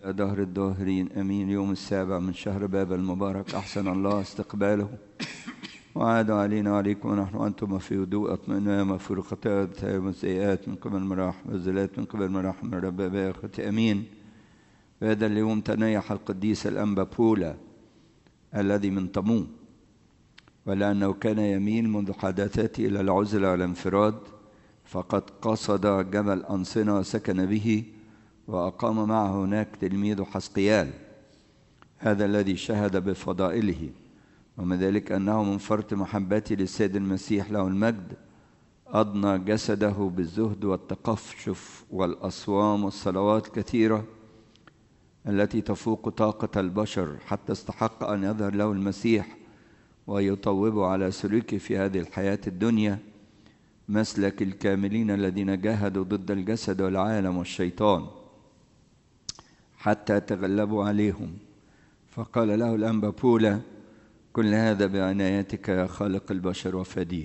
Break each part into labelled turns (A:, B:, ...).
A: إلى دهر الداهرين آمين. يوم السابع من شهر باب المبارك أحسن الله استقباله وعاد علينا وعليكم ونحن وأنتم في هدوء اطمئنان مغفور خطايا والسيئات من قبل المراحم والزلات من قبل المراحم من رب أباخت آمين. هذا اليوم تنيح القديس الأنبا بولا الذي من طموح، ولأنه كان يميل منذ حداثته إلى العزلة والانفراد، فقد قصد جبل أنصنة وسكن به، وأقام معه هناك تلميذ حسقيال، هذا الذي شهد بفضائله، ومن ذلك أنه من فرط محبته للسيد المسيح له المجد أضنى جسده بالزهد والتقشف والأصوام والصلوات الكثيرة التي تفوق طاقة البشر، حتى استحق أن يظهر له المسيح ويطوبه على سلوكه في هذه الحياة الدنيا مسلك الكاملين الذين جاهدوا ضد الجسد والعالم والشيطان حتى تغلبوا عليهم. فقال له الأنبا بولا: كل هذا بعنايتك يا خالق البشر وفديه،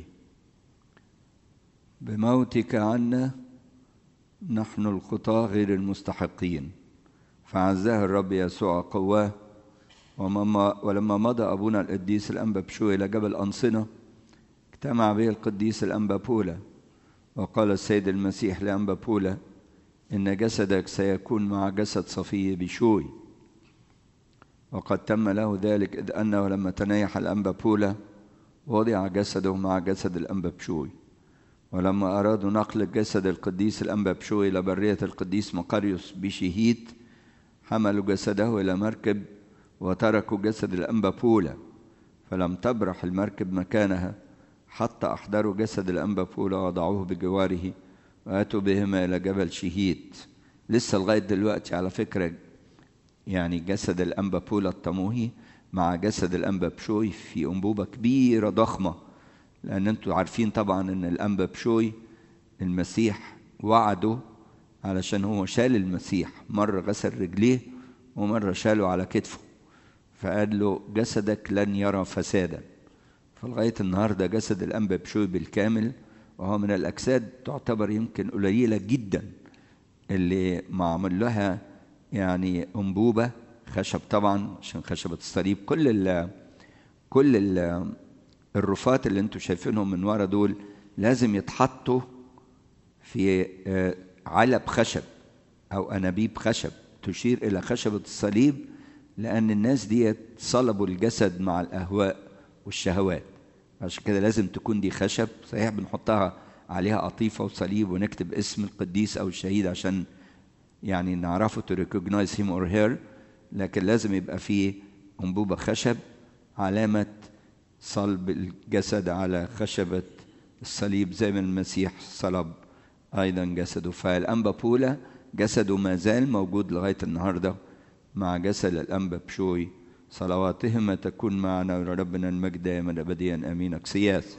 A: بموتك عنا نحن الخطاة غير المستحقين. فعزاه الرب يسوع قواه. ولما مضى أبونا القديس الأنبا بشوي إلى جبل أنصنة، اجتمع به القديس الأنبا بولا، وقال السيد المسيح لأنبا بولا: إن جسدك سيكون مع جسد صفي بشوي. وقد تم له ذلك، إذ أنه لما تنيح الأنبا بولا وضع جسده مع جسد الأنبا بشوي. ولما أرادوا نقل جسد القديس الأنبا بشوي إلى برية القديس مقاريوس بشهيت، حملوا جسده إلى مركب وتركوا جسد الأنبا بولا، فلم تبرح المركب مكانها حتى أحضروا جسد الأنبا بولا وضعوه بجواره وأتوا بهما إلى جبل شهيت. لسه لغاية دلوقتي على فكرة يعني جسد الأنبا بولا الطموحي مع جسد الأنبا بشوي في أنبوبة كبيرة ضخمة، لأن أنتوا عارفين طبعا أن الأنبا بشوي المسيح وعده علشان هو شال المسيح، مرة غسل رجليه ومرة شاله على كتفه، فقال له جسدك لن يرى فسادا. فلغاية النهاردة جسد الأنبا بشوي بالكامل، وهو من الأجساد تعتبر يمكن قليلة جدا اللي معمول لها يعني أنبوبة خشب، طبعا عشان خشبة الصليب. كل الرفات اللي انتوا شايفينهم من ورا دول لازم يتحطوا في علب خشب أو أنابيب خشب تشير إلى خشبة الصليب، لأن الناس دي صلبوا الجسد مع الأهواء والشهوات، عشان كده لازم تكون دي خشب. صحيح بنحطها عليها قطيفة وصليب ونكتب اسم القديس أو الشهيد عشان يعني نعرفه to recognize him or her، لكن لازم يبقى فيه أنبوبة خشب علامة صلب الجسد على خشبة الصليب زي ما المسيح صلب أيضا جسده. فالأنبا بولا جسده ما زال موجود لغاية النهاردة مع جسد الأنبا بشوي، صلواتهما تكون معنا وربنا المجد دائما أبديا آمين. أكسياس